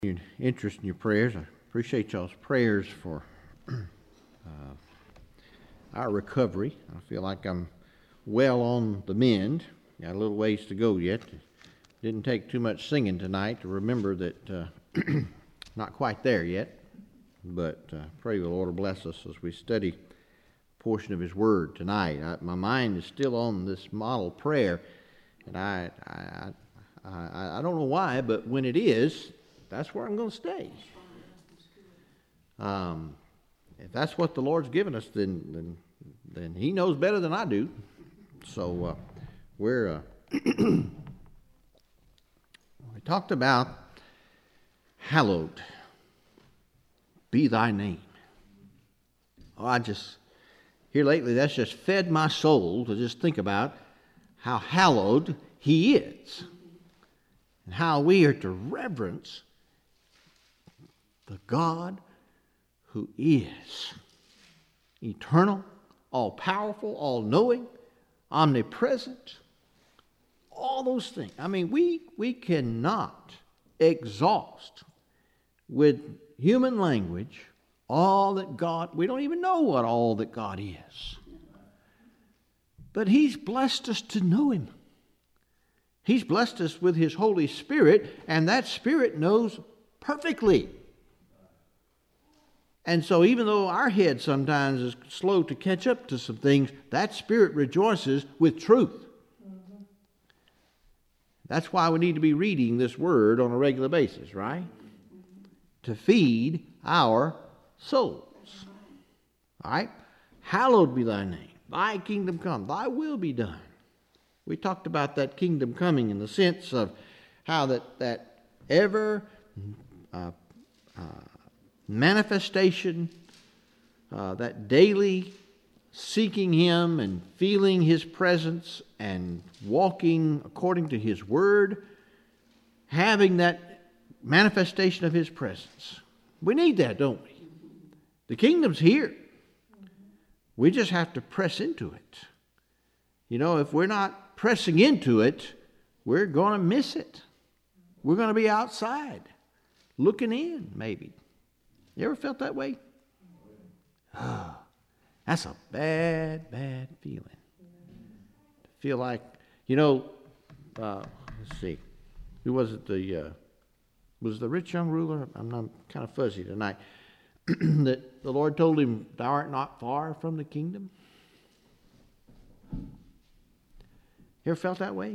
Your interest in your prayers. I appreciate y'all's prayers for our recovery. I feel like I'm well on the mend. Got a little ways to go yet. Didn't take too much singing tonight to remember that not quite there yet. But pray the Lord will bless us as we study a portion of His Word tonight. My mind is still on this model prayer, and I don't know why, but when it is, that's where I'm going to stay. If that's what the Lord's given us, then He knows better than I do. So we talked about hallowed be thy name. Oh, I just here lately that's just fed my soul to just think about how hallowed He is and how we are to reverence the God who is eternal, all-powerful, all-knowing, omnipresent, all those things. I mean, we cannot exhaust with human language all that God, we don't even know what all that God is. But He's blessed us to know Him. He's blessed us with His Holy Spirit, and that Spirit knows perfectly. And so even though our head sometimes is slow to catch up to some things, that Spirit rejoices with truth. That's why we need to be reading this Word on a regular basis, right? To feed our souls. All right? Hallowed be thy name. Thy kingdom come. Thy will be done. We talked about that kingdom coming in the sense of how that ever manifestation, that daily seeking Him and feeling His presence and walking according to His Word, having that manifestation of His presence. We need that, don't we? The kingdom's here. We just have to press into it. You know, if we're not pressing into it, we're going to miss it. We're going to be outside, looking in, maybe. You ever felt that way? Oh, that's a bad feeling. To feel like, you know, let's see. Who was it? Was the rich young ruler? I'm kind of fuzzy tonight. That the Lord told him, "Thou art not far from the kingdom." You ever felt that way?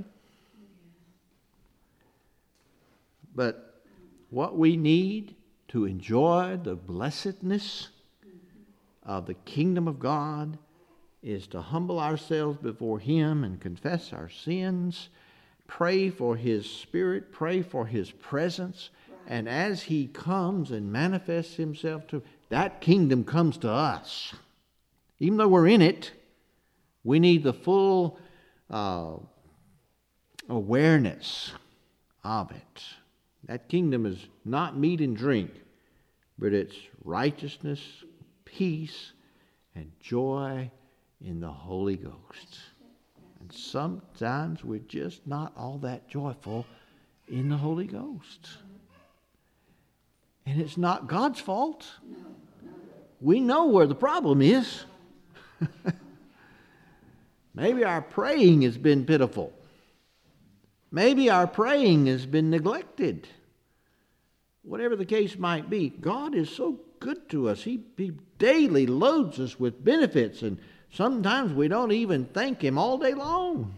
But what we need to enjoy the blessedness of the kingdom of God is to humble ourselves before Him and confess our sins, pray for His Spirit, pray for His presence, and as He comes and manifests Himself to that kingdom comes to us. Even though we're in it, we need the full awareness of it. That kingdom is not meat and drink, but it's righteousness, peace, and joy in the Holy Ghost. And sometimes we're just not all that joyful in the Holy Ghost. And it's not God's fault. We know where the problem is. Maybe our praying has been pitiful. Maybe our praying has been neglected. Whatever the case might be, God is so good to us. He daily loads us with benefits, and sometimes we don't even thank Him all day long.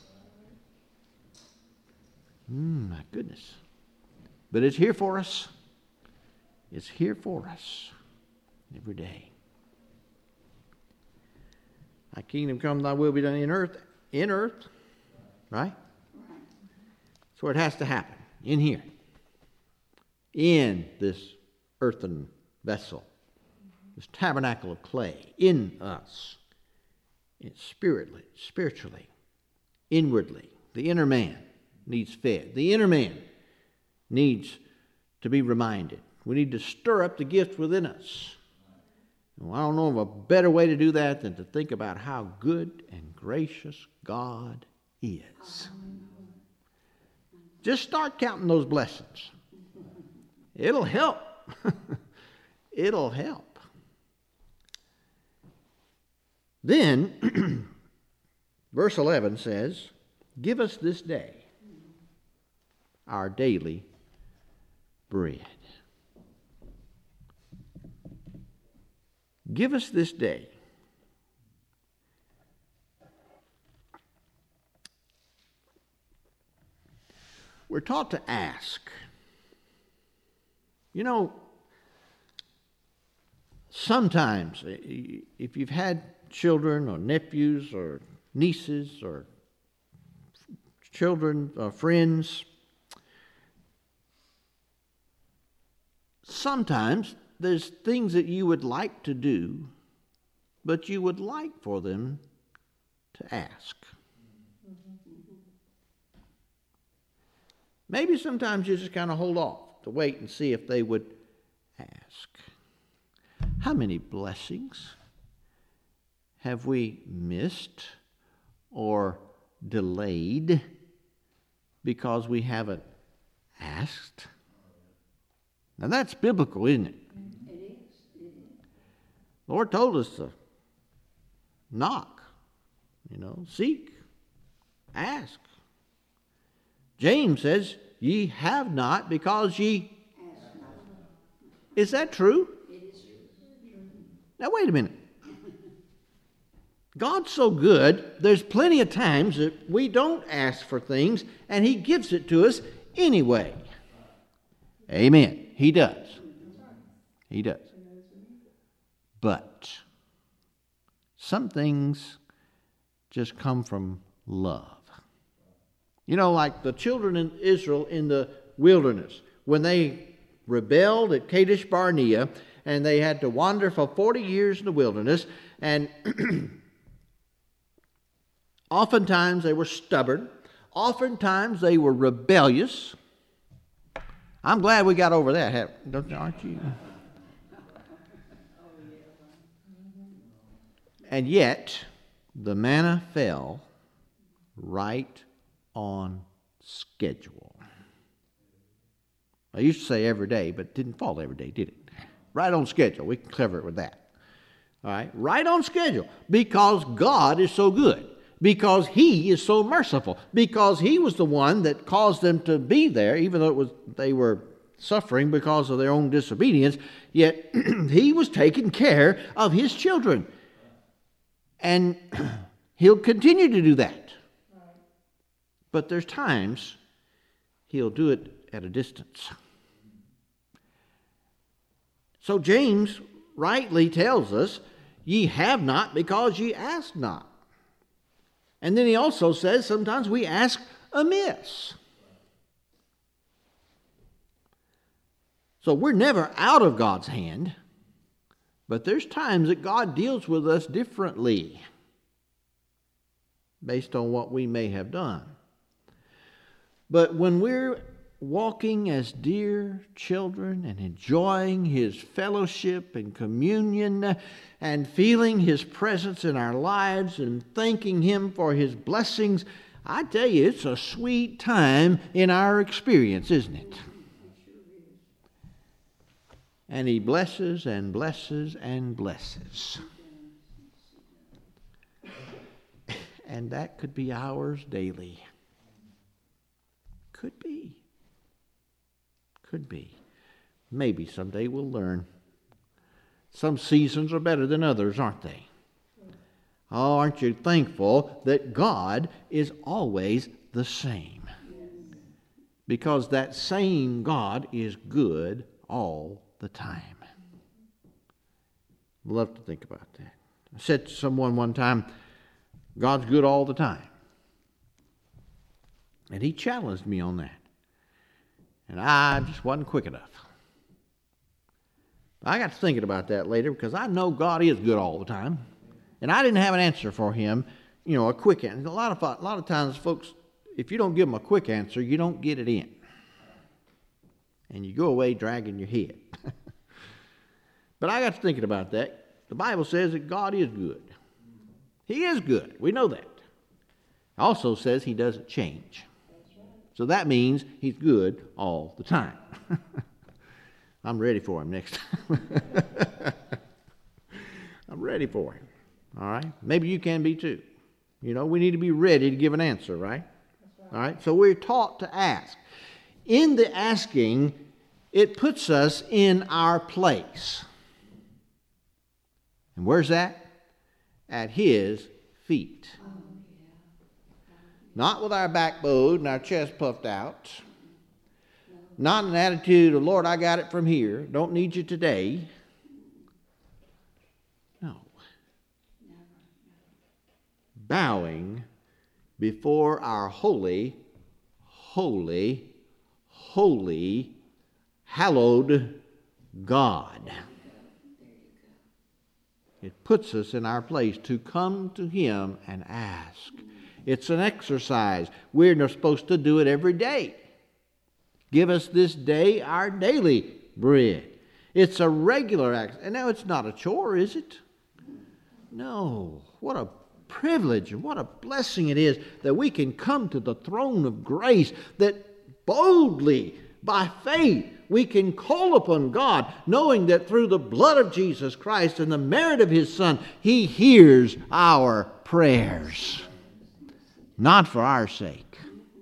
My goodness. But it's here for us. It's here for us every day. Thy kingdom come, thy will be done in earth, right? That's where it has to happen, in here. In this earthen vessel, this tabernacle of clay, in us, spiritually, inwardly. The inner man needs fed. The inner man needs to be reminded. We need to stir up the gift within us. Well, I don't know of a better way to do that than to think about how good and gracious God is. Just start counting those blessings. It'll help. It'll help. Then, verse 11 says, give us this day our daily bread. Give us this day. We're taught to ask. You know, sometimes, if you've had children or nephews or nieces or children or friends, sometimes there's things that you would like to do, but you would like for them to ask. Maybe sometimes you just kind of hold off to wait and see if they would ask. How many blessings have we missed or delayed because we haven't asked? Now that's biblical, isn't it? It is. The Lord told us to knock, seek, ask. James says, ye have not because ye ask not. Is that true? It is true. Now wait a minute. God's so good, there's plenty of times that we don't ask for things, and He gives it to us anyway. Amen. He does. He does. But some things just come from love. Like the children in Israel in the wilderness, when they rebelled at Kadesh Barnea, and they had to wander for 40 years in the wilderness, and oftentimes they were stubborn. Oftentimes they were rebellious. I'm glad we got over that, aren't you? And yet, the manna fell right on schedule. I used to say every day, but it didn't fall every day, did it? Right on schedule. We can cover it with that. All right? Right on schedule. Because God is so good. Because He is so merciful. Because He was the one that caused them to be there, even though they were suffering because of their own disobedience, yet He was taking care of His children. And He'll continue to do that. But there's times He'll do it at a distance. So James rightly tells us, ye have not because ye ask not. And then he also says sometimes we ask amiss. So we're never out of God's hand, but there's times that God deals with us differently based on what we may have done. But when we're walking as dear children and enjoying His fellowship and communion and feeling His presence in our lives and thanking Him for His blessings, I tell you, it's a sweet time in our experience, isn't it? And He blesses and blesses and blesses. And that could be ours daily. Could be. Could be. Maybe someday we'll learn. Some seasons are better than others, aren't they? Oh, aren't you thankful that God is always the same? Because that same God is good all the time. Love to think about that. I said to someone one time, God's good all the time. And he challenged me on that. And I just wasn't quick enough. I got to thinking about that later because I know God is good all the time. And I didn't have an answer for him, a quick answer. A lot of times, folks, if you don't give them a quick answer, you don't get it in. And you go away dragging your head. But I got to thinking about that. The Bible says that God is good. He is good. We know that. It also says he doesn't change. So that means he's good all the time. I'm ready for him next time. I'm ready for him. All right? Maybe you can be too. We need to be ready to give an answer, right? All right? So we're taught to ask. In the asking, it puts us in our place. And where's that? At His feet. Not with our back bowed and our chest puffed out. Not an attitude of, Lord, I got it from here. Don't need you today. No. Bowing before our holy, holy, holy, hallowed God. It puts us in our place to come to Him and ask. It's an exercise. We're not supposed to do it every day. Give us this day our daily bread. It's a regular act. And now it's not a chore, is it? No. What a privilege and what a blessing it is that we can come to the throne of grace, that boldly, by faith, we can call upon God, knowing that through the blood of Jesus Christ and the merit of His Son, He hears our prayers. Not for our sake,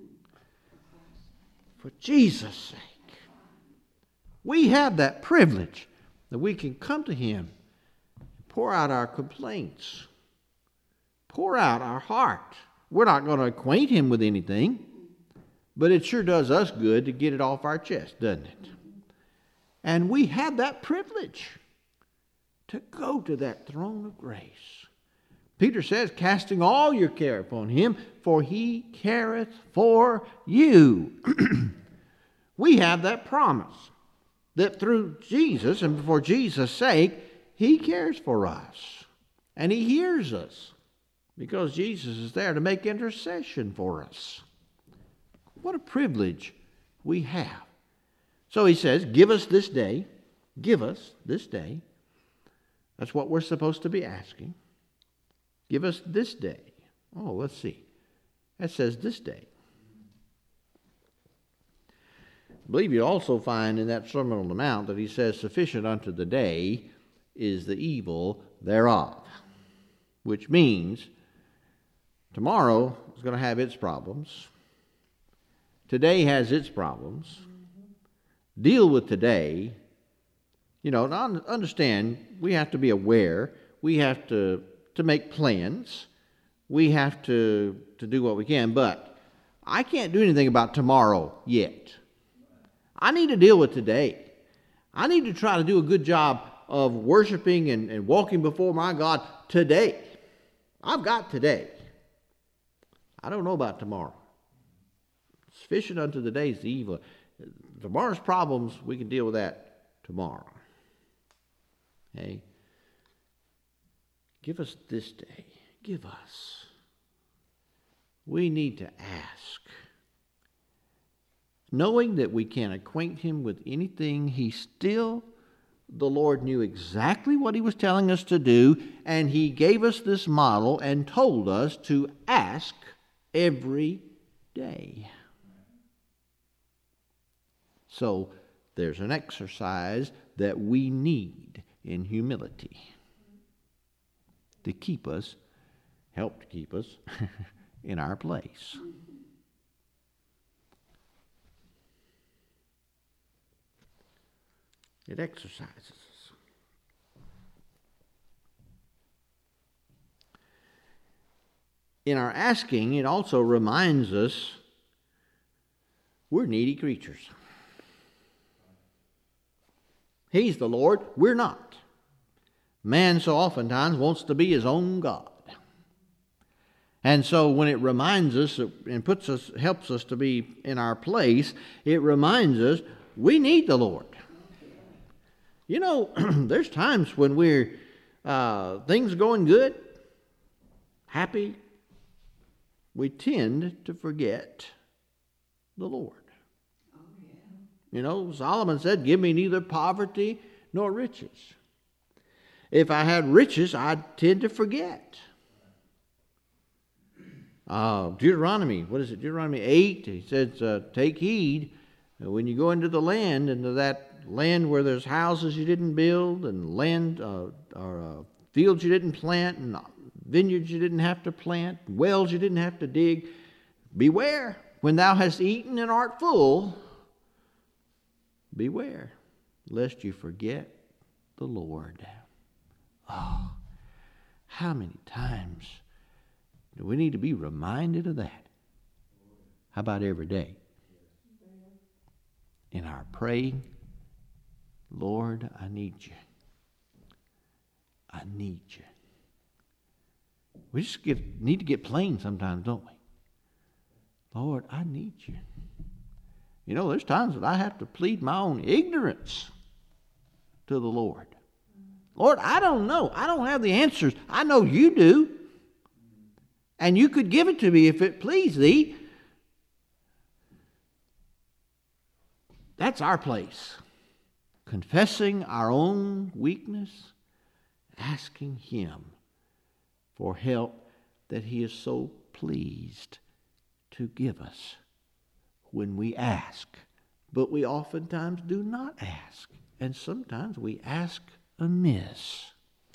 for Jesus' sake. We have that privilege that we can come to Him, pour out our complaints, pour out our heart. We're not going to acquaint Him with anything, but it sure does us good to get it off our chest, doesn't it? And we have that privilege to go to that throne of grace. Peter says, casting all your care upon Him, for He careth for you. We have that promise that through Jesus and for Jesus' sake, He cares for us. And He hears us because Jesus is there to make intercession for us. What a privilege we have. So He says, give us this day. Give us this day. That's what we're supposed to be asking. Give us this day. Oh, let's see. That says this day. I believe you also find in that Sermon on the Mount that He says, sufficient unto the day is the evil thereof. Which means tomorrow is going to have its problems. Today has its problems. Deal with today. Now understand, we have to be aware. We have to make plans. We have to do what we can. But I can't do anything about tomorrow yet. I need to deal with today. I need to try to do a good job of worshiping and walking before my God today. I've got today. I don't know about tomorrow. Sufficient unto the day is the evil. Tomorrow's problems, we can deal with that tomorrow. Okay? Give us this day. Give us. We need to ask. Knowing that we can't acquaint Him with anything, the Lord knew exactly what He was telling us to do, and He gave us this model and told us to ask every day. So there's an exercise that we need in humility to help to keep us in our place. It exercises us. In our asking, it also reminds us we're needy creatures. He's the Lord, we're not. Man so oftentimes wants to be his own God. And so when it reminds us and helps us to be in our place, it reminds us we need the Lord. There's times when we're things going good, happy, we tend to forget the Lord. Solomon said, give me neither poverty nor riches. If I had riches, I'd tend to forget. Deuteronomy, what is it? Deuteronomy 8, he says, take heed when you go into the land, into that land where there's houses you didn't build, and land or fields you didn't plant, and vineyards you didn't have to plant, wells you didn't have to dig. Beware, when thou hast eaten and art full, beware, lest you forget the Lord. Oh, how many times do we need to be reminded of that? How about every day? In our praying, Lord, I need you. I need you. We just need to get plain sometimes, don't we? Lord, I need you. You know, there's times that I have to plead my own ignorance to the Lord. Lord, I don't know. I don't have the answers. I know you do. And you could give it to me if it pleased thee. That's our place. Confessing our own weakness, asking Him for help that He is so pleased to give us when we ask. But we oftentimes do not ask. And sometimes we ask amiss.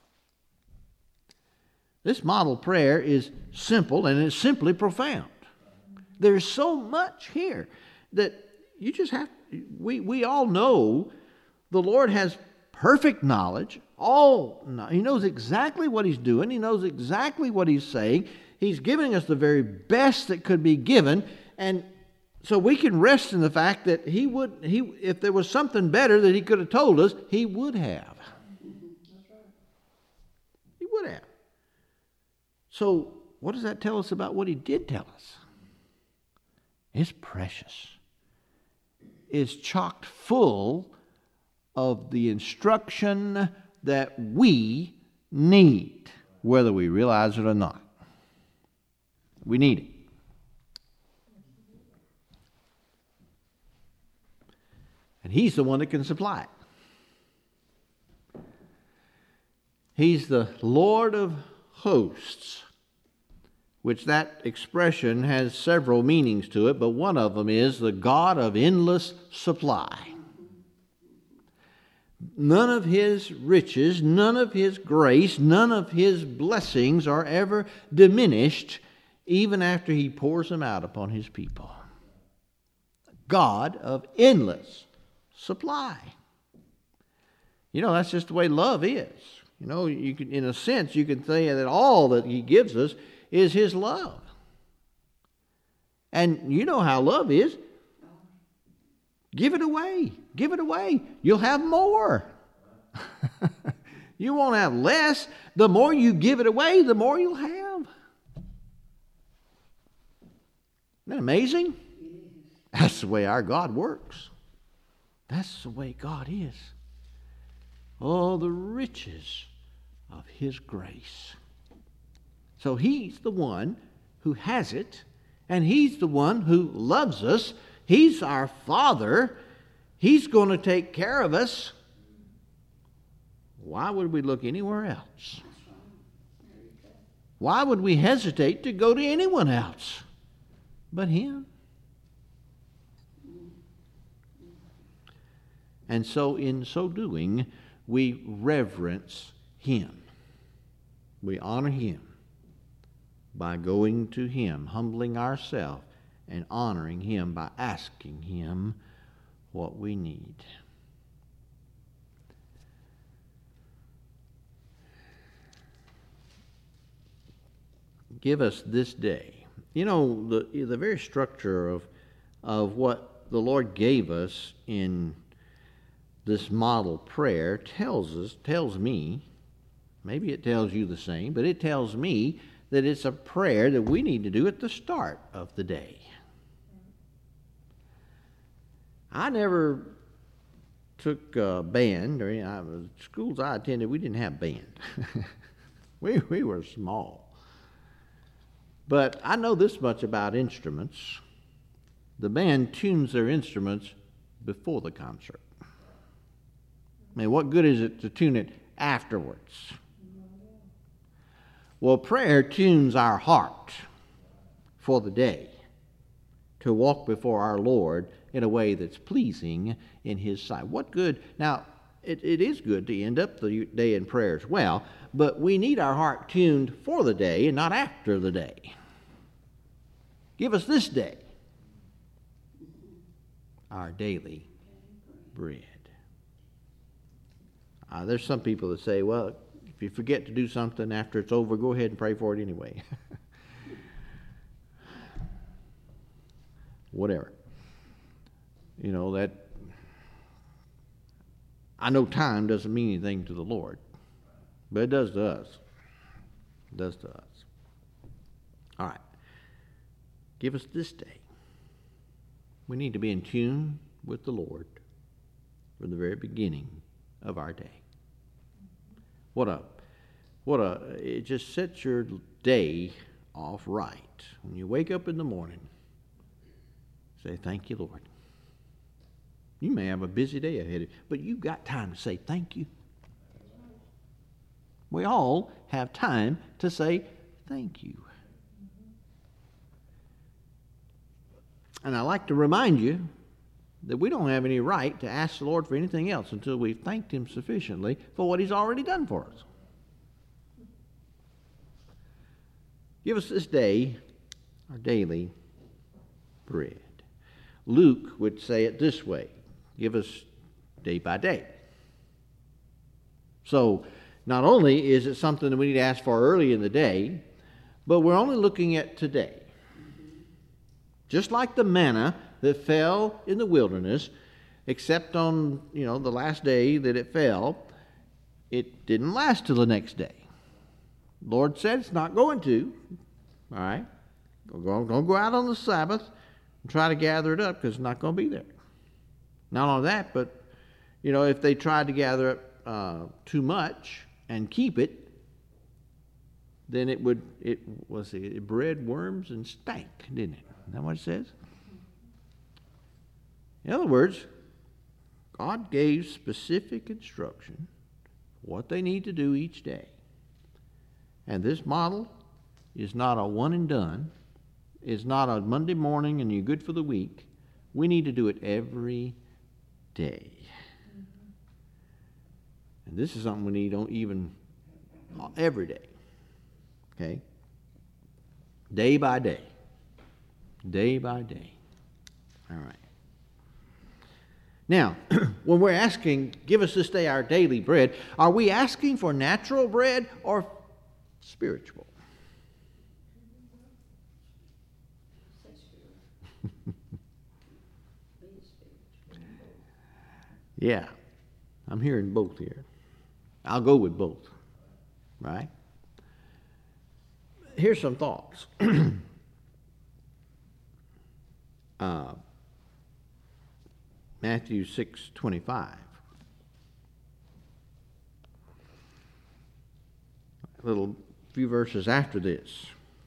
This model prayer is simple and it's simply profound. There's so much here that you just have, we all know the Lord has perfect knowledge. He knows exactly what He's doing. He knows exactly what He's saying. He's giving us the very best that could be given. And so we can rest in the fact that if there was something better that He could have told us, He would have. He would have. So what does that tell us about what He did tell us? It's precious. It's chock full of the instruction that we need, whether we realize it or not. We need it. And He's the one that can supply it. He's the Lord of hosts, which that expression has several meanings to it, but one of them is the God of endless supply. None of His riches, none of His grace, none of His blessings are ever diminished, even after He pours them out upon His people. God of endless supply. You know, that's just the way love is. You know, you can, in a sense, you can say that all that He gives us is His love. And you know how love is. Give it away. Give it away. You'll have more. You won't have less. The more you give it away, the more you'll have. Isn't that amazing? That's the way our God works. That's the way God is. Oh, the riches of His grace. So He's the one who has it, and He's the one who loves us. He's our Father. He's going to take care of us. Why would we look anywhere else? Why would we hesitate to go to anyone else but Him? And so in so doing, we reverence Him. We honor Him by going to Him, humbling ourselves, and honoring Him by asking Him what we need. Give us this day. You know, the very structure of what the Lord gave us in this model prayer tells me, maybe it tells you the same, but it tells me that it's a prayer that we need to do at the start of the day. I never took band, or schools I attended, we didn't have band. we were small. But I know this much about instruments. The band tunes their instruments before the concert. I mean, what good is it to tune it afterwards? Well, prayer tunes our heart for the day to walk before our Lord in a way that's pleasing in His sight. What good? Now, it is good to end up the day in prayer as well, but we need our heart tuned for the day and not after the day. Give us this day our daily bread. There's some people that say, well, if you forget to do something after it's over, go ahead and pray for it anyway. Whatever. You know, that I know time doesn't mean anything to the Lord, but it does to us. It does to us. All right. Give us this day. We need to be in tune with the Lord from the very beginning of our day. It just sets your day off right. When you wake up in the morning, say, thank you, Lord. You may have a busy day ahead of you, but you've got time to say thank you. We all have time to say thank you. And I like to remind you that we don't have any right to ask the Lord for anything else until we've thanked Him sufficiently for what He's already done for us. Give us this day our daily bread. Luke would say it this way: give us day by day. So not only is it something that we need to ask for early in the day, but we're only looking at today. Just like the manna that fell in the wilderness, except on, the last day that it fell, it didn't last till the next day. The Lord said it's not going to. All right? Don't go out on the Sabbath and try to gather it up because it's not going to be there. Not only that, but, if they tried to gather up too much and keep it, then it bred worms and stank, didn't it? Isn't that what it says? In other words, God gave specific instruction what they need to do each day. And this model is not a one and done. It's not a Monday morning and you're good for the week. We need to do it every day. And this is something we need even every day. Okay? Day by day. Day by day. All right. Now, when we're asking, give us this day our daily bread, are we asking for natural bread or spiritual? Yeah, I'm hearing both here. I'll go with both, right? Here's some thoughts. Matthew 6:25. A little few verses after this.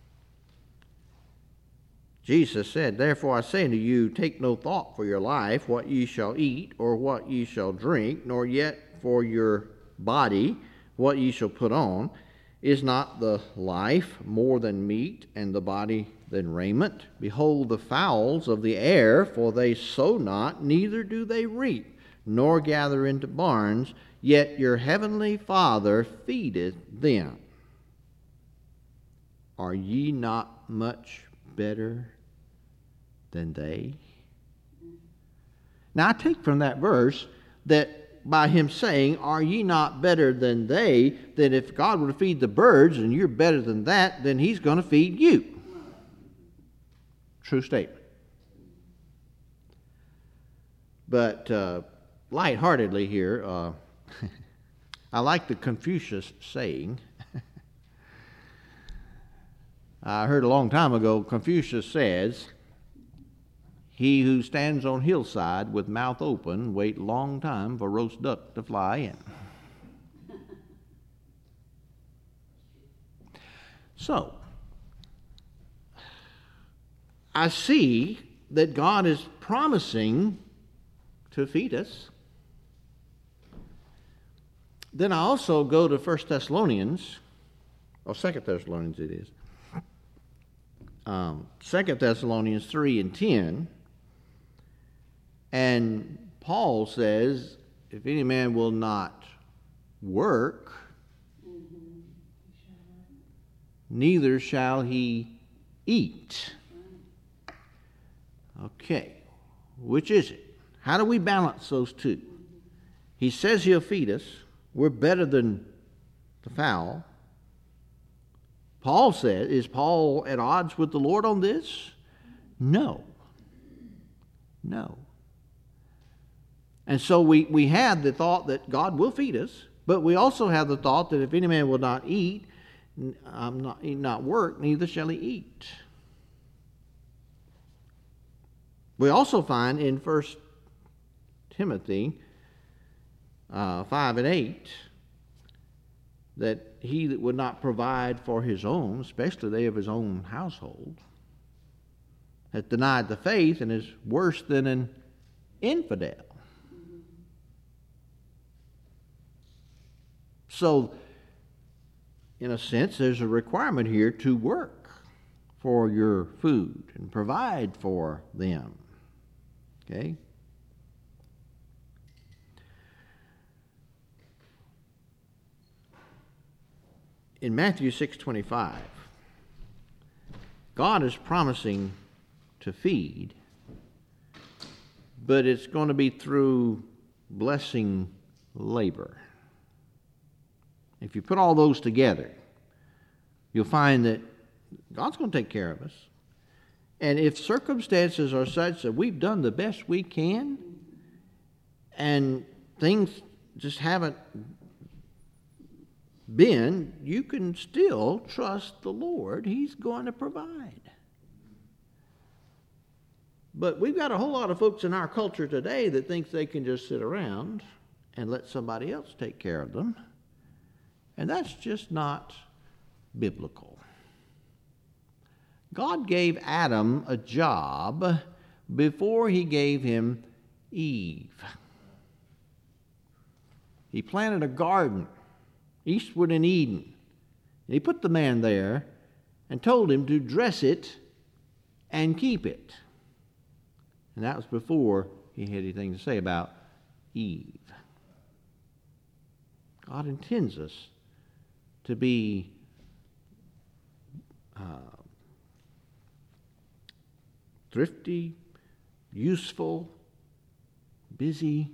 Jesus said, "Therefore I say unto you, take no thought for your life, what ye shall eat, or what ye shall drink, nor yet for your body, what ye shall put on. Is not the life more than meat, and the body than raiment? Behold the fowls of the air, for they sow not, neither do they reap, nor gather into barns, yet your heavenly Father feedeth them. Are ye not much better than they?" Now I take from that verse that by him saying, "Are ye not better than they?" that if God were to feed the birds and you're better than that, then He's going to feed you. True statement. But lightheartedly here, I like the Confucius saying. I heard a long time ago, Confucius says, "He who stands on hillside with mouth open wait long time for roast duck to fly in." So, I see that God is promising to feed us. Then I also go to 1 Thessalonians, or 2 Thessalonians it is. 2 Thessalonians 3:10. And Paul says, if any man will not work, neither shall he eat. Okay, which is it? How do we balance those two? He says he'll feed us. We're better than the fowl. Paul said, is Paul at odds with the Lord on this? No. No. And so we have the thought that God will feed us, but we also have the thought that if any man will not eat, not work, neither shall he eat. We also find in 1 Timothy 5 and 8 that he that would not provide for his own, especially they of his own household, hath denied the faith and is worse than an infidel. So, in a sense, there's a requirement here to work for your food and provide for them. Okay? In Matthew 6:25, God is promising to feed, but it's going to be through blessing labor. If you put all those together, you'll find that God's going to take care of us. And if circumstances are such that we've done the best we can and things just haven't been, you can still trust the Lord. He's going to provide. But we've got a whole lot of folks in our culture today that thinks they can just sit around and let somebody else take care of them. And that's just not biblical. God gave Adam a job before he gave him Eve. He planted a garden eastward in Eden. And he put the man there and told him to dress it and keep it. And that was before he had anything to say about Eve. God intends us to be thrifty, useful, busy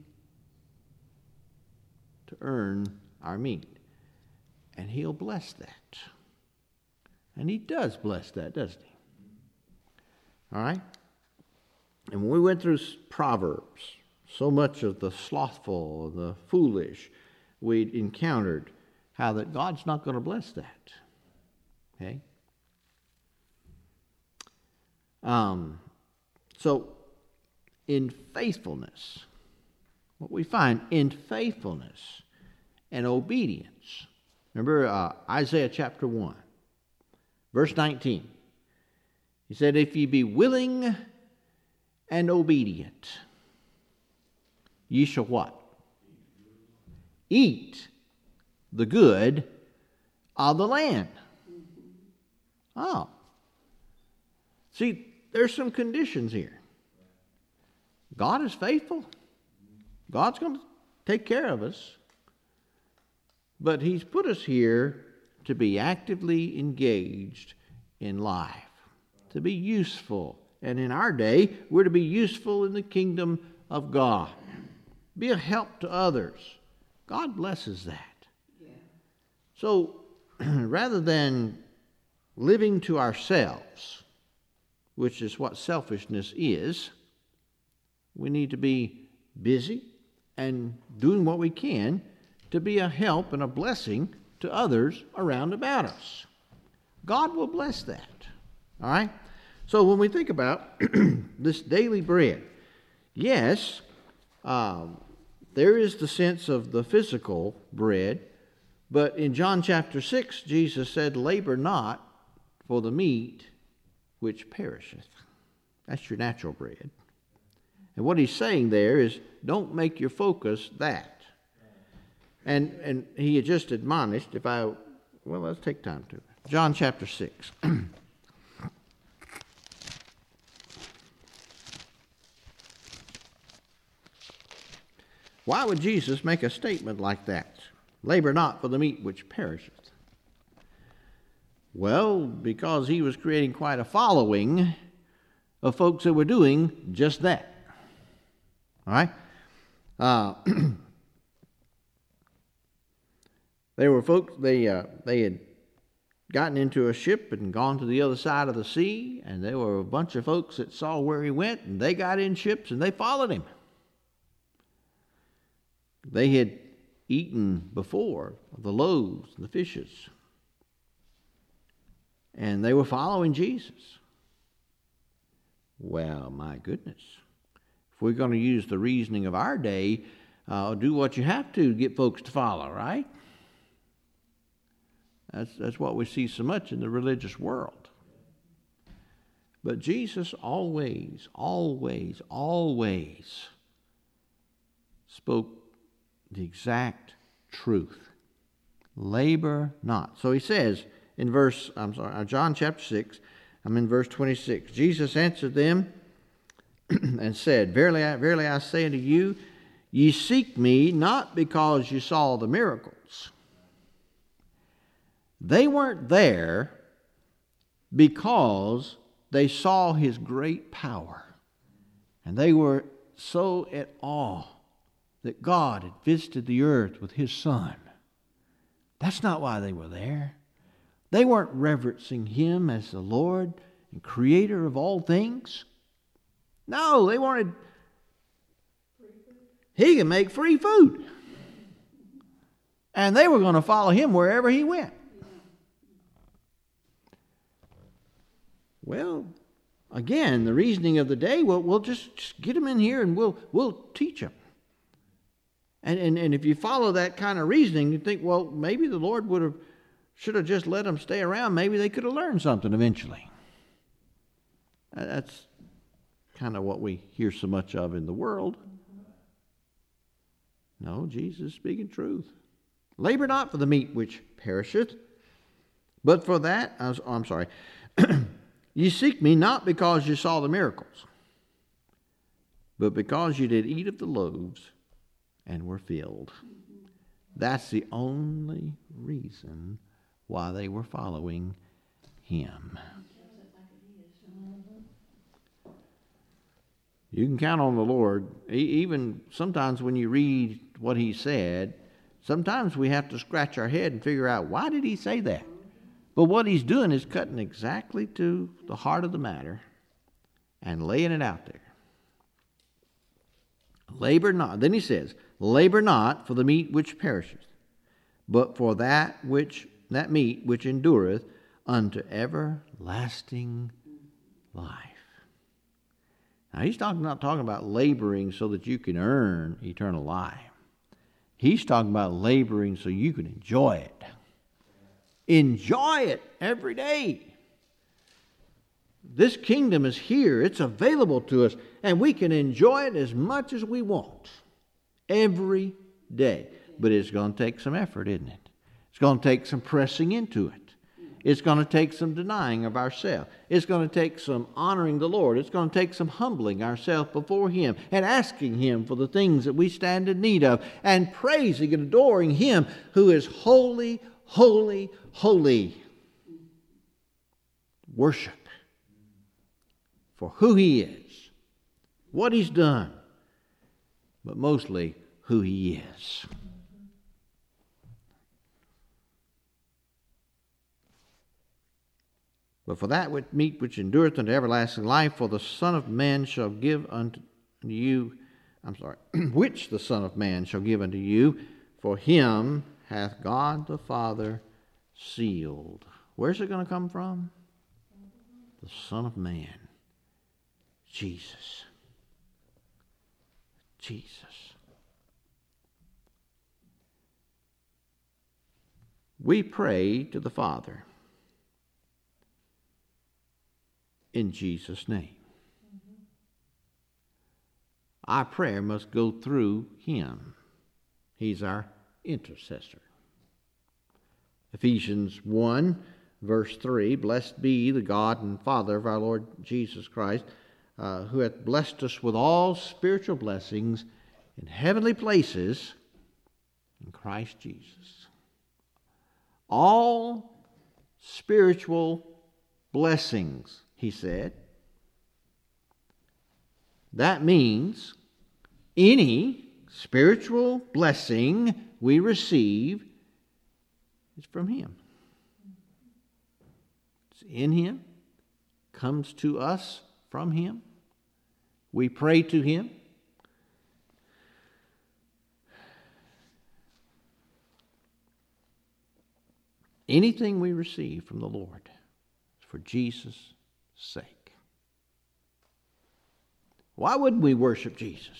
to earn our meat. And he'll bless that. And he does bless that, doesn't he? All right? And when we went through Proverbs, so much of the slothful, the foolish, we encountered how that God's not going to bless that. Okay? So, in faithfulness, what we find in faithfulness and obedience. Remember Isaiah chapter 1, verse 19. He said, if ye be willing and obedient, ye shall what? Eat the good of the land. Oh. See, there's some conditions here. God is faithful. God's going to take care of us. But he's put us here to be actively engaged in life, to be useful. And in our day, we're to be useful in the kingdom of God. Be a help to others. God blesses that. Yeah. So, rather than living to ourselves, which is what selfishness is, we need to be busy and doing what we can to be a help and a blessing to others around about us. God will bless that. All right? So when we think about this daily bread, yes, there is the sense of the physical bread, but in John chapter 6, Jesus said, labor not for the meat which perisheth. That's your natural bread. And what he's saying there is, don't make your focus that. And he had just admonished, let's take time to. John chapter 6. Why would Jesus make a statement like that? Labor not for the meat which perisheth. Well, because he was creating quite a following of folks that were doing just that. All right? There were folks, they had gotten into a ship and gone to the other side of the sea, and there were a bunch of folks that saw where he went, and they got in ships and they followed him. They had eaten before the loaves and the fishes, and they were following Jesus. Well, my goodness. If we're going to use the reasoning of our day, do what you have to get folks to follow, right? That's what we see so much in the religious world. But Jesus always spoke the exact truth. Labor not. So he says in John chapter 6, I'm in verse 26. Jesus answered them and said, Verily, verily I say unto you, ye seek me not because you saw the miracles. They weren't there because they saw his great power. And they were so at awe that God had visited the earth with his Son. That's not why they were there. They weren't reverencing him as the Lord and Creator of all things. No, they wanted, he can make free food. And they were going to follow him wherever he went. Well, again, the reasoning of the day, we'll just get them in here and we'll teach them. And if you follow that kind of reasoning, you think, well, maybe the Lord should have just let them stay around. Maybe they could have learned something eventually. That's kind of what we hear so much of in the world. No, Jesus is speaking truth. Labor not for the meat which perisheth, but for that, ye seek me not because you saw the miracles, but because you did eat of the loaves and were filled. That's the only reason why they were following him. You can count on the Lord. Even sometimes when you read what he said, sometimes we have to scratch our head and figure out, why did he say that? But what he's doing is cutting exactly to the heart of the matter and laying it out there. Labor not. Then he says, labor not for the meat which perisheth, but for that meat which endureth unto everlasting life. Now he's not talking about laboring so that you can earn eternal life. He's talking about laboring so you can enjoy it. Enjoy it every day. This kingdom is here. It's available to us, and we can enjoy it as much as we want every day. But it's going to take some effort, isn't it? It's going to take some pressing into it. It's going to take some denying of ourselves. It's going to take some honoring the Lord. It's going to take some humbling ourselves before him and asking him for the things that we stand in need of and praising and adoring him who is holy, holy, holy. Worship for who he is, what he's done, but mostly who he is. But for that meat which endureth unto everlasting life, for the Son of Man shall give unto you, which the Son of Man shall give unto you, for him hath God the Father sealed. Where's it going to come from? The Son of Man. Jesus. We pray to the Father in Jesus' name. Our prayer must go through him. He's our intercessor. Ephesians 1, verse 3, Blessed be the God and Father of our Lord Jesus Christ, who hath blessed us with all spiritual blessings in heavenly places in Christ Jesus. All spiritual blessings, he said. That means any spiritual blessing we receive is from him. It's in him, comes to us from him. We pray to him. Anything we receive from the Lord is for Jesus' sake. Why wouldn't we worship Jesus?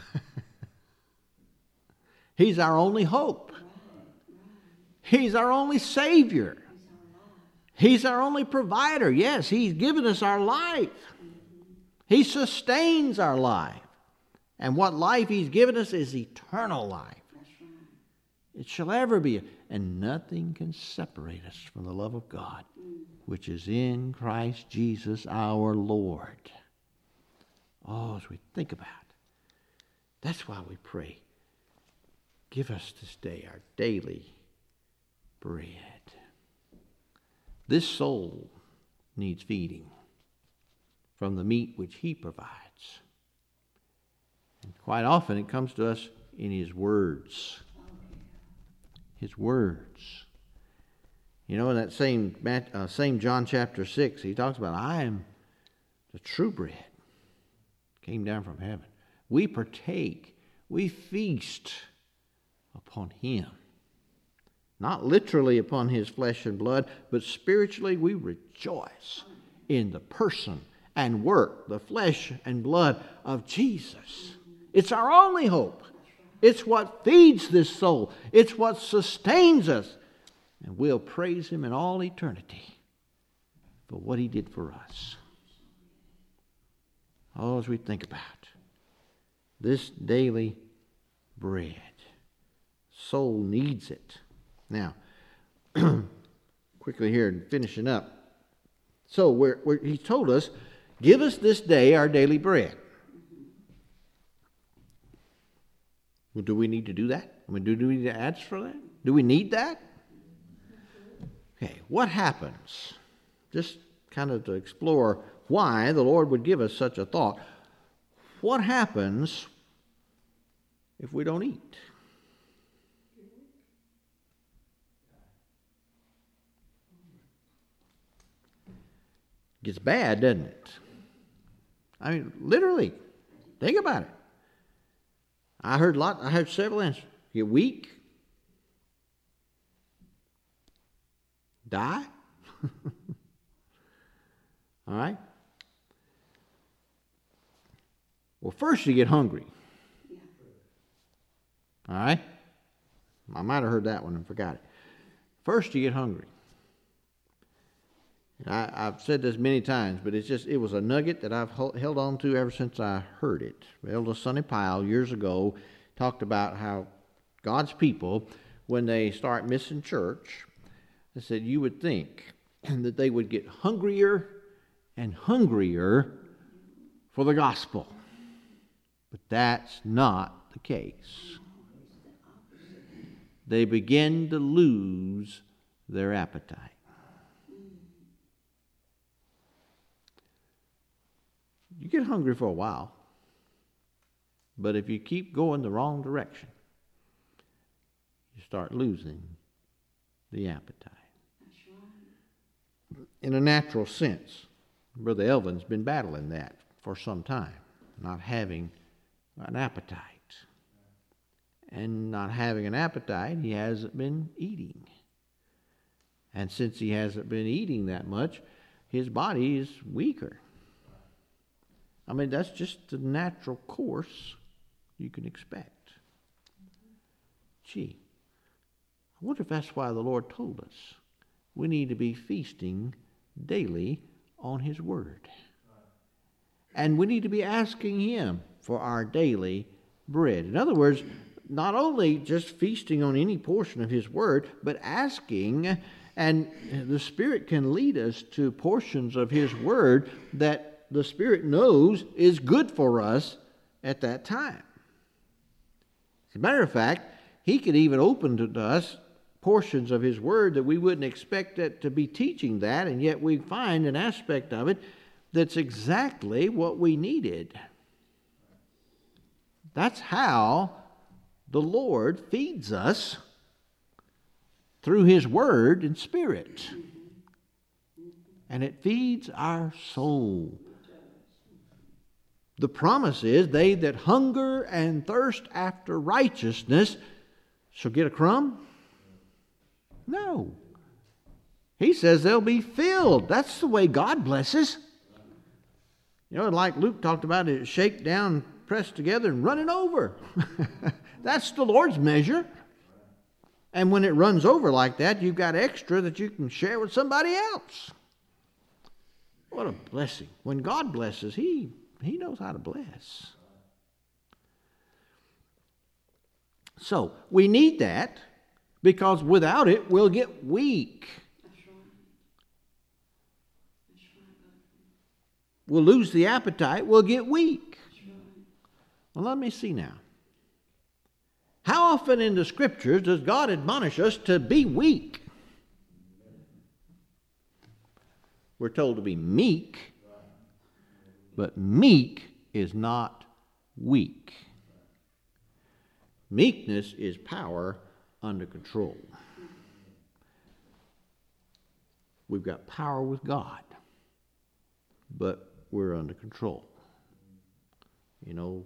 He's our only hope. He's our only Savior. He's our only provider. Yes, He's given us our life. He sustains our life. And what life He's given us is eternal life. It shall ever be. And nothing can separate us from the love of God, which is in Christ Jesus our Lord. Oh, as we think about it, that's why we pray. Give us this day our daily bread. This soul needs feeding from the meat which He provides. And quite often it comes to us in His words. His words. You know, in that same John chapter 6, He talks about, I am the true bread. Came down from heaven. We partake, we feast upon Him. Not literally upon His flesh and blood, but spiritually we rejoice in the person and work, the flesh and blood of Jesus. It's our only hope. It's what feeds this soul. It's what sustains us. And we'll praise Him in all eternity for what He did for us. Oh, as we think about this daily bread, soul needs it. Now, quickly here and finishing up. So He told us, give us this day our daily bread. Well, do we need to do that? I mean, do we need to ask for that? Do we need that? Okay, what happens? Just kind of to explore why the Lord would give us such a thought. What happens if we don't eat? It gets bad, doesn't it? I mean, literally, think about it. I heard several answers. You get weak? Die? All right? Well, first you get hungry. All right? I might have heard that one and forgot it. First you get hungry. I've said this many times, but it was a nugget that I've held on to ever since I heard it. Elder Sonny Powell years ago talked about how God's people, when they start missing church, they said you would think that they would get hungrier and hungrier for the gospel. But that's not the case. They begin to lose their appetite. You get hungry for a while, but if you keep going the wrong direction, you start losing the appetite. In a natural sense, Brother Elvin's been battling that for some time, not having an appetite. And not having an appetite, he hasn't been eating. And since he hasn't been eating that much, his body is weaker. I mean, that's just the natural course you can expect. Gee, I wonder if that's why the Lord told us we need to be feasting daily on His Word. And we need to be asking Him for our daily bread. In other words, not only just feasting on any portion of His Word, but asking, and the Spirit can lead us to portions of His Word that the Spirit knows is good for us at that time. As a matter of fact, he could even open to us portions of his word that we wouldn't expect it to be teaching that, and yet we find an aspect of it that's exactly what we needed. That's how the Lord feeds us, through his word and spirit. And it feeds our soul. The promise is, they that hunger and thirst after righteousness shall get a crumb? No. He says they'll be filled. That's the way God blesses. You know, like Luke talked about it, shake down, pressed together, and running over. That's the Lord's measure. And when it runs over like that, you've got extra that you can share with somebody else. What a blessing. When God blesses, He knows how to bless. So, we need that, because without it, we'll get weak. We'll lose the appetite. We'll get weak. Well, let me see now. How often in the Scriptures does God admonish us to be weak? We're told to be meek, but meek is not weak. Meekness is power under control. We've got power with God, but we're under control. You know,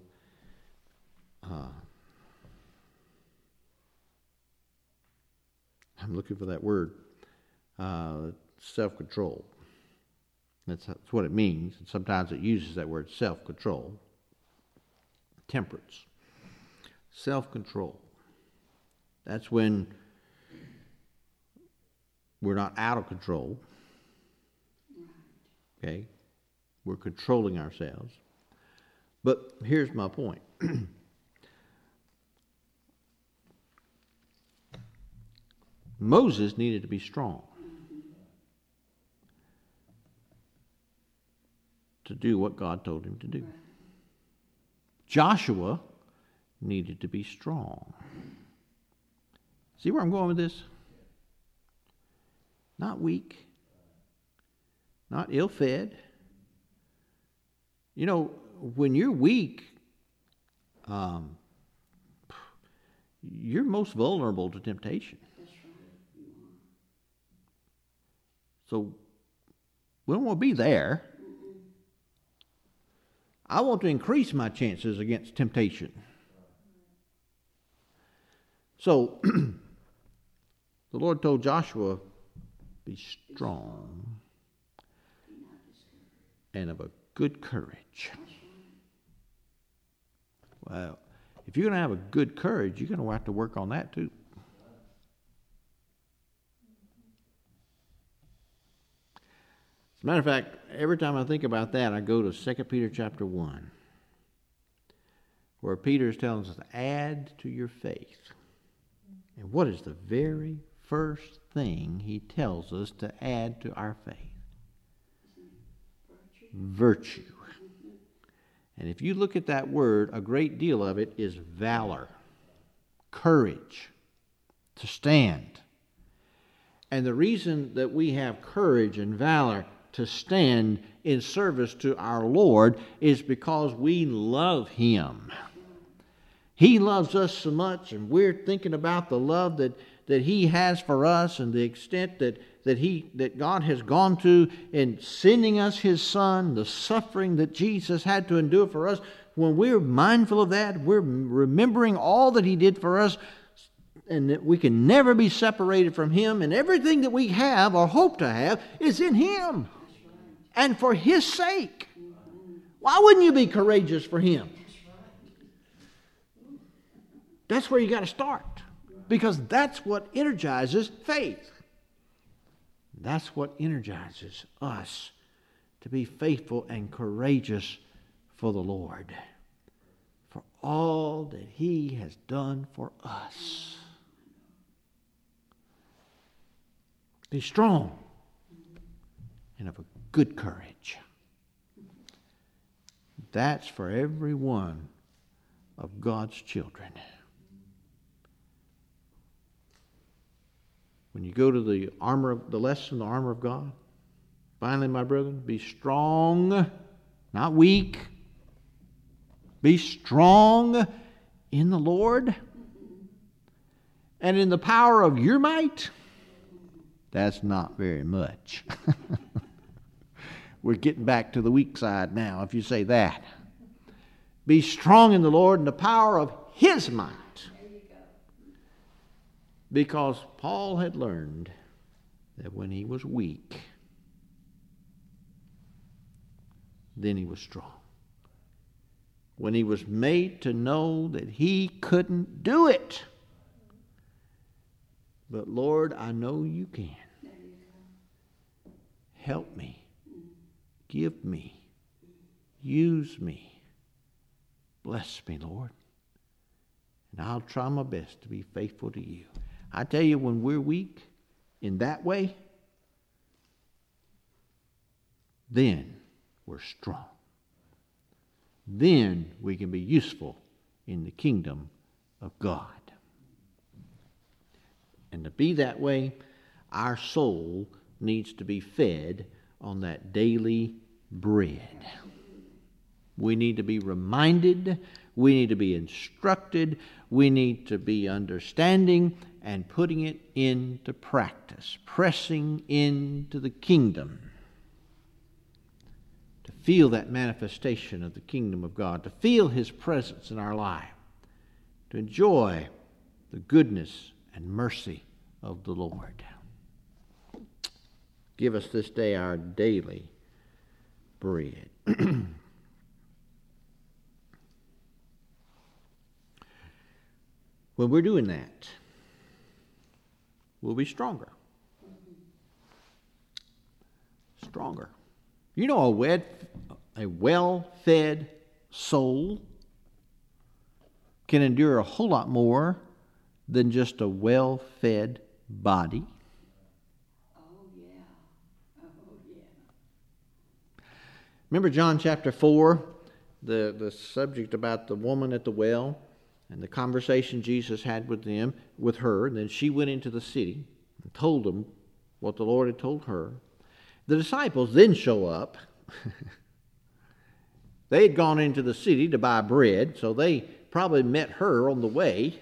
I'm looking for that word, self-control. That's what it means. And sometimes it uses that word, self-control. Temperance. Self-control. That's when we're not out of control. Okay? We're controlling ourselves. But here's my point. Moses needed to be strong to do what God told him to do. Joshua needed to be strong. See where I'm going with this? Not weak, not ill-fed. You know, when you're weak, you're most vulnerable to temptation. So we don't want to be there. I want to increase my chances against temptation. So the Lord told Joshua, be strong and of a good courage. Well, if you're going to have a good courage, you're going to have to work on that too. As a matter of fact, every time I think about that, I go to 2 Peter chapter 1, where Peter is telling us to add to your faith. And what is the very first thing he tells us to add to our faith? Virtue. And if you look at that word, a great deal of it is valor, courage, to stand. And the reason that we have courage and valor to stand in service to our Lord is because we love Him. He loves us so much, and we're thinking about the love that He has for us, and the extent that God has gone to in sending us His Son, the suffering that Jesus had to endure for us. When we're mindful of that, we're remembering all that He did for us, and that we can never be separated from Him, and everything that we have or hope to have is in Him and for His sake. Why wouldn't you be courageous for Him? That's where you got to start, because that's what energizes faith. That's what energizes us to be faithful and courageous for the Lord, for all that He has done for us. Be strong and of a good courage. That's for every one of God's children. When you go to the lesson, the armor of God, finally, my brethren, be strong, not weak. Be strong in the Lord and in the power of your might. That's not very much. We're getting back to the weak side now, if you say that. Be strong in the Lord and the power of His might. There you go. Because Paul had learned that when he was weak, then he was strong. When he was made to know that he couldn't do it. But Lord, I know you can. There you go. Help me. Give me. Use me. Bless me, Lord. And I'll try my best to be faithful to you. I tell you, when we're weak in that way, then we're strong. Then we can be useful in the kingdom of God. And to be that way, our soul needs to be fed on that daily bread. We need to be reminded, we need to be instructed, we need to be understanding and putting it into practice, pressing into the kingdom. To feel that manifestation of the kingdom of God, to feel His presence in our life, to enjoy the goodness and mercy of the Lord. Give us this day our daily bread. When we're doing that, we'll be stronger. Stronger. You know, a well-fed soul can endure a whole lot more than just a well-fed body. Oh, yeah. Oh, yeah. Remember John chapter 4, the subject about the woman at the well and the conversation Jesus had with her, and then she went into the city and told them what the Lord had told her. The disciples then show up. They had gone into the city to buy bread, so they probably met her on the way.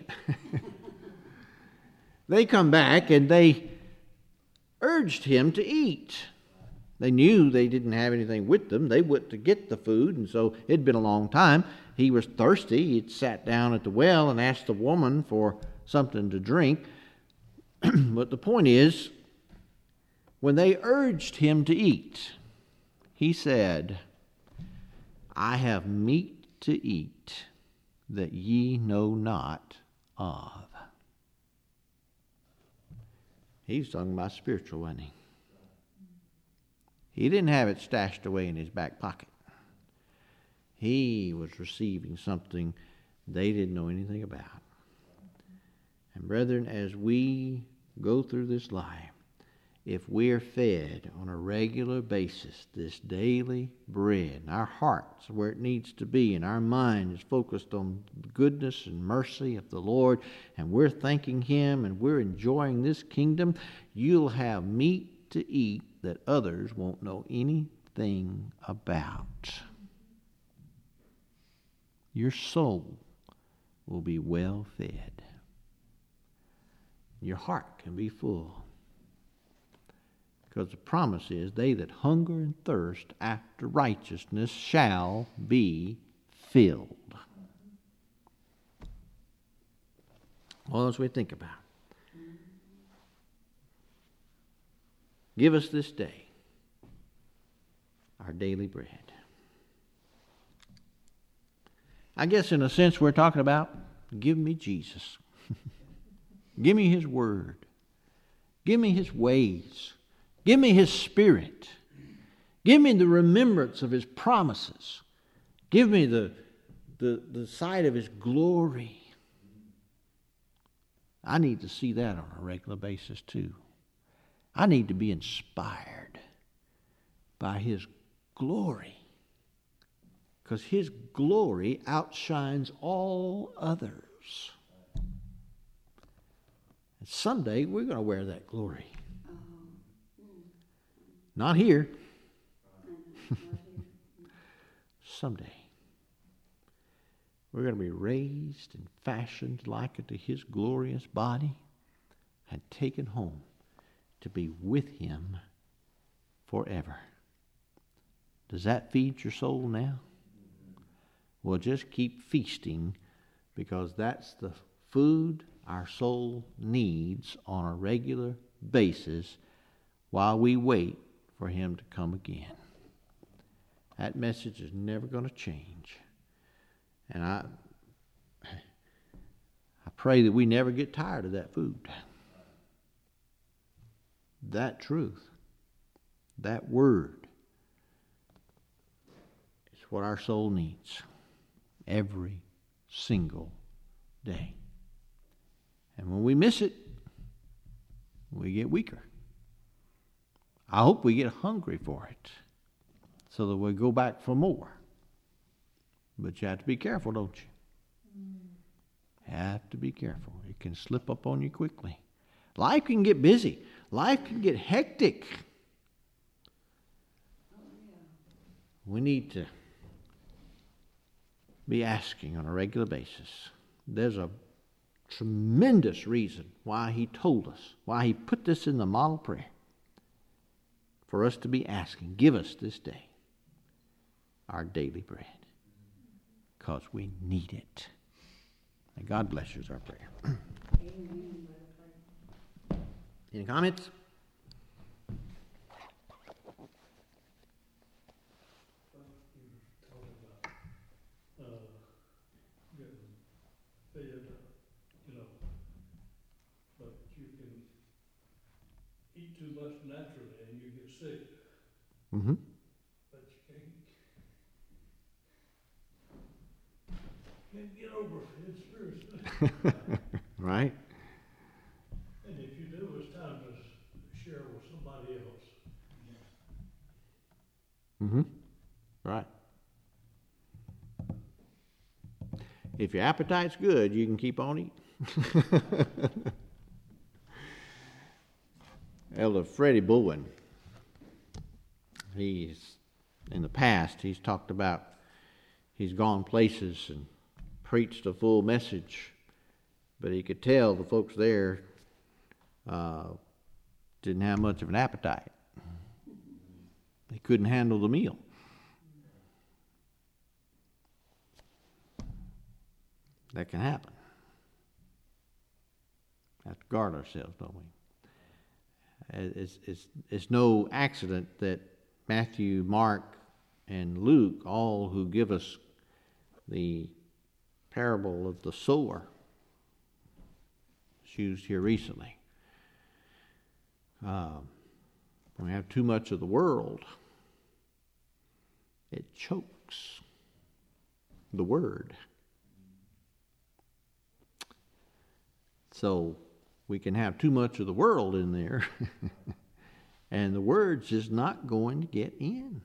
They come back and they urged him to eat. They knew they didn't have anything with them. They went to get the food, and so it had been a long time. He was thirsty. He had sat down at the well and asked the woman for something to drink. But the point is, when they urged him to eat, he said, I have meat to eat that ye know not of. He's talking about spiritual, wasn't he? He didn't have it stashed away in his back pocket. He was receiving something they didn't know anything about. And brethren, as we go through this life, if we're fed on a regular basis this daily bread, and our hearts are where it needs to be, and our mind is focused on the goodness and mercy of the Lord, and we're thanking Him and we're enjoying this kingdom, you'll have meat to eat that others won't know anything about. Your soul will be well fed. Your heart can be full. Because the promise is, they that hunger and thirst after righteousness shall be filled. Well, as we think about it, give us this day our daily bread. I guess in a sense we're talking about, give me Jesus. Give me His Word. Give me His ways. Give me His Spirit. Give me the remembrance of His promises. Give me the sight of His glory. I need to see that on a regular basis too. I need to be inspired by His glory, because His glory outshines all others. And someday we're going to wear that glory. Oh. Not here. Not here. Someday. We're going to be raised and fashioned like unto his glorious body and taken home to be with him forever. Does that feed your soul now? Well, just keep feasting, because that's the food our soul needs on a regular basis while we wait for him to come again. That message is never going to change. And I pray that we never get tired of that food. That truth, that word, is what our soul needs every single day. And when we miss it, we get weaker. I hope we get hungry for it so that we go back for more. But you have to be careful, don't you? Have to be careful. It can slip up on you quickly. Life can get busy. Life can get hectic. We need to be asking on a regular basis. There's a tremendous reason why he told us, why he put this in the model prayer, for us to be asking, give us this day our daily bread, because we need it. And God bless you is our prayer. Amen. Any comments? But you can eat too much naturally and you get sick. Mm-hmm. But you can't get over it spiritually. Right? And if you do, it's time to share with somebody else. Mm-hmm. Right. If your appetite's good, you can keep on eating. Elder Freddie Bowen, in the past, he's talked about he's gone places and preached a full message, but he could tell the folks there didn't have much of an appetite. They couldn't handle the meal. That can happen. We have to guard ourselves, don't we? It's no accident that Matthew, Mark, and Luke, all who give us the parable of the sower, is used here recently. When we have too much of the world, it chokes the word. So we can have too much of the world in there, and the word's just not going to get in.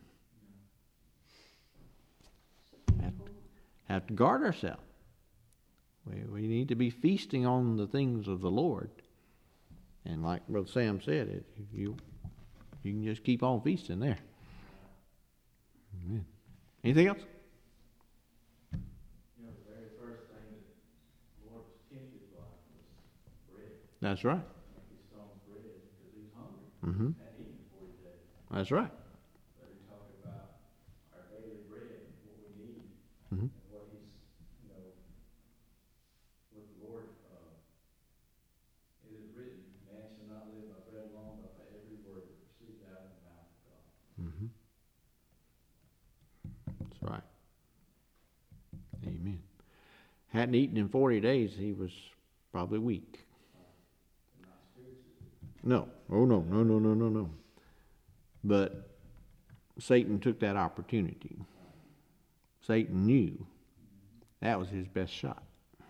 Have to guard ourselves. We need to be feasting on the things of the Lord. And like Brother Sam said, you can just keep on feasting there. Amen. Anything else? You know, the very first thing that the Lord was tempted by was bread. That's right. He stoned bread because he was hungry. Mm-hmm. Hadn't eaten for 40 days. That's right. But he talked about our daily bread, what we need, Mm-hmm. and what he's, you know, what the Lord, it is written, man shall not live by bread alone, but by every word that proceeds out of the mouth of God. Mm-hmm. That's right. Amen. Hadn't eaten in 40 days, he was probably weak. Not spiritually. No. Oh, no. But Satan took that opportunity. Satan knew that was his best shot.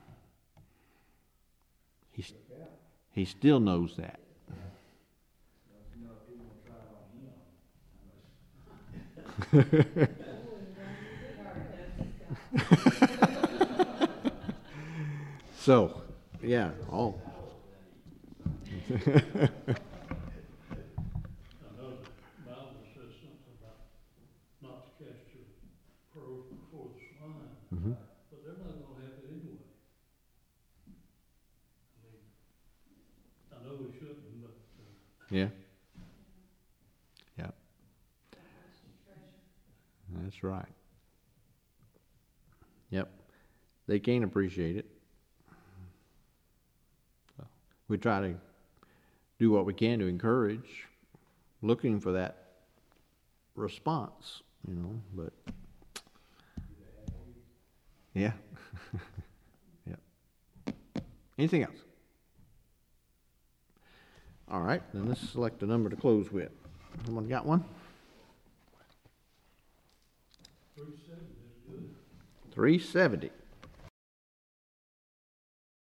He still knows that. You know, if you want to try it on him, So, yeah, know the Bible says something about not to cast your pearls before the swine, Mhm. but they're not gonna have it anyway. I know we shouldn't, but, Yeah. Yeah. That's right. Yep. They can't appreciate it. So we try to do what we can to encourage, looking for that response, but yeah. Yep. Anything else? All right, then let's select a number to close with. Someone got one? 370 is good. 370.